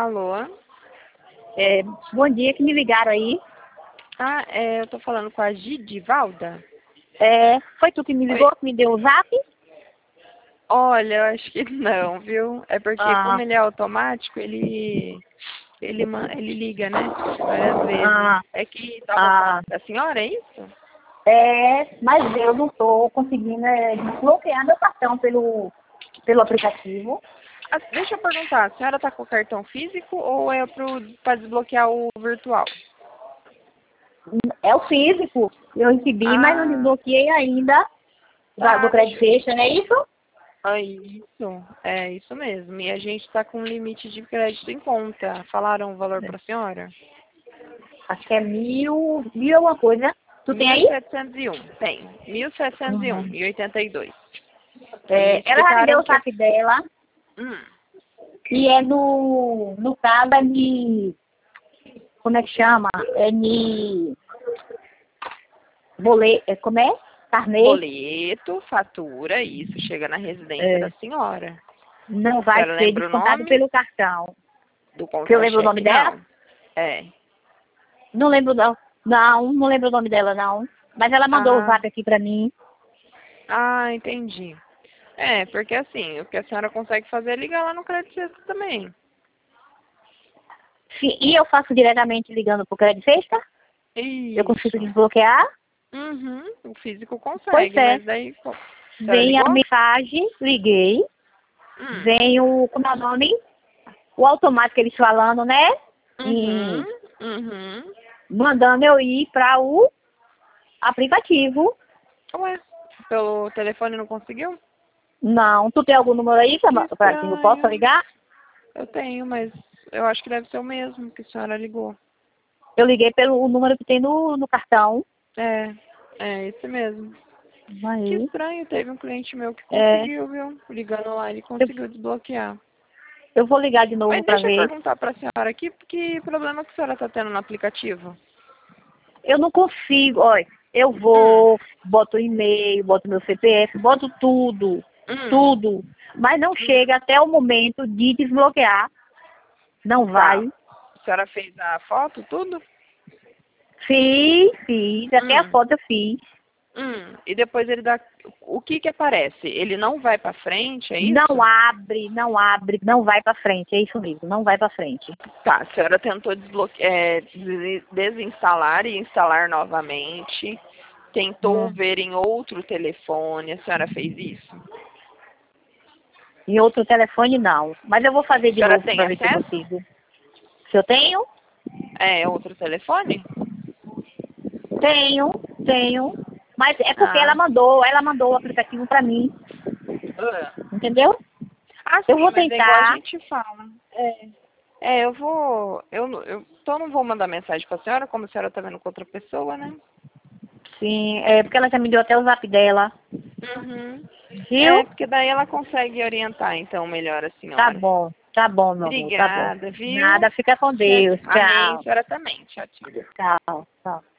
Alô? É, bom dia, que me ligaram aí. Eu tô falando com a Gidivalda. Foi tu que me ligou, Oi. que me deu o zap? Olha, eu acho que não, viu? É porque Ah, como ele é automático, ele liga, né? Várias vezes. ah, É que tava ah, a senhora, é isso? mas eu não estou conseguindo desbloquear meu cartão pelo aplicativo. Deixa eu perguntar, a senhora tá com o cartão físico ou é pra desbloquear o virtual? É o físico, eu recebi, mas não Ah, desbloqueei ainda do Credit deixa eu ver. Station, não é isso? Isso, é isso mesmo. E a gente tá com um limite de crédito em conta. Falaram o valor pra senhora? Acho que é mil alguma coisa. Tu tem aí? 1701, tem. Uhum. 1701,82. E me Ela já me deu explicaram o que... zap dela, Hum, e no caso, como é que chama? Como é? Carnê? boleto, fatura, isso, chega na residência da É, senhora. não A vai senhora ser lembra o descontado nome pelo cartão. do Que eu lembro o nome contra-cheque? dela? Não. É. Não lembro não. Não lembro o nome dela não. Mas ela mandou o Ah, zap aqui pra mim. entendi. É, porque assim, o que a senhora consegue fazer é ligar lá no Crédito Sexta também. E eu faço diretamente ligando pro Credit Sexta? Eu consigo Isso. desbloquear? Uhum, o físico Pois consegue, é. mas daí, pô, a senhora Vem a ligou? mensagem, liguei. Hum. Vem como é o nome? O automático eles falando, né? Uhum, E uhum. mandando eu ir para o aplicativo. Ué, pelo telefone não conseguiu? Não, tu tem algum número aí Que para que eu possa estranho. ligar? Eu tenho, mas eu acho que deve ser o mesmo que a senhora ligou. Eu liguei pelo número que tem no cartão. É esse mesmo. Que Aí, estranho, teve um cliente meu que é, conseguiu, viu? Ligando lá, ele eu, conseguiu desbloquear. eu vou ligar de novo Mas para deixa eu ver. perguntar pra senhora aqui, que problema que a senhora tá tendo no aplicativo? Eu não consigo, olha, eu Hum, vou, boto o e-mail, boto meu CPF, boto tudo, hum, tudo. Mas não hum. chega até o momento de desbloquear. Não Tá. vai. A senhora fez a foto, tudo? Fiz, até a Hum. foto eu fiz. E depois ele dá... O que que aparece? Ele não vai pra frente, é Não isso? abre, não abre, não vai para frente, é isso mesmo, não vai para frente. Tá, a senhora tentou desinstalar e instalar novamente. Tentou Hum. ver em outro telefone. A senhora fez isso? Em outro telefone não, mas eu vou fazer A de senhora novo tem para ver se eu acesso? consigo. Se eu tenho? É outro telefone? Tenho, tenho. Mas é porque Ah. ela mandou o aplicativo para mim, Ah, entendeu? Eu sim, vou mas é igual a tentar. gente fala. Eu vou. Então não vou mandar mensagem pra senhora, como a senhora tá vendo com outra pessoa, né? Sim, porque ela já me deu até o zap dela. Uhum. Viu? Porque daí ela consegue orientar, então, melhor a senhora. Tá bom, meu amor, tá bom. Obrigada, viu? Nada, fica com Deus. Amém, Tchau, senhora também. Tchau, tchau. tchau, tchau.